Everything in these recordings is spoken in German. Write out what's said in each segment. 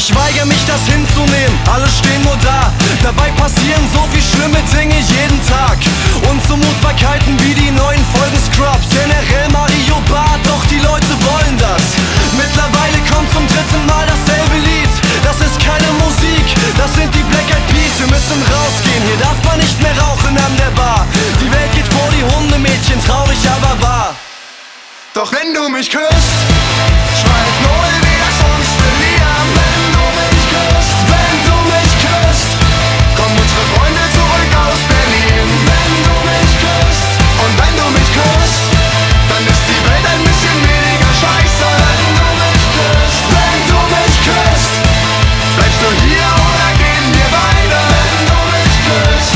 Ich weigere mich, das hinzunehmen, alle stehen nur da. Dabei passieren so viel schlimme Dinge jeden Tag. Unzumutbarkeiten wie die neuen Folgen Scrubs, generell Mario Barth, doch die Leute wollen das. Mittlerweile kommt zum dritten Mal dasselbe Lied. Das ist keine Musik, das sind die Black Eyed Peas. Wir müssen rausgehen, hier darf man nicht mehr rauchen an der Bar. Die Welt geht vor die Hunde, Mädchen, traurig aber wahr. Doch wenn du mich küsst, schreib null wie das Songs verlieren. Wenn du mich küsst, wenn du mich küsst, kommen unsere Freunde zurück aus Berlin. Wenn du mich küsst und wenn du mich küsst, dann ist die Welt ein bisschen weniger scheiße. Wenn du mich küsst, wenn du mich küsst, bleibst du hier oder gehen wir beide? Wenn du mich küsst.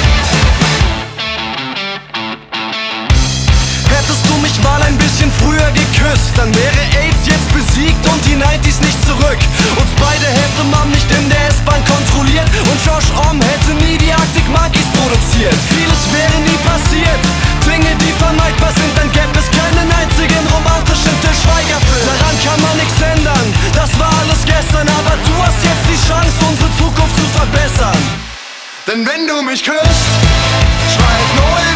Hättest du mich mal ein bisschen früher geküsst, dann wäre AIDS jetzt besiegt und die 90s nicht zurück. Uns beide hätte man nicht in der S-Bahn kontrolliert und Josh Homme hätte nie die Arctic Monkeys produziert. Vieles wäre nie passiert, Dinge die vermeidbar sind, dann gäbe es keinen einzigen romantischen Til Schweiger-Film. Daran kann man nichts ändern, das war alles gestern, aber du hast jetzt die Chance, unsere Zukunft zu verbessern. Denn wenn du mich küsst, schreib null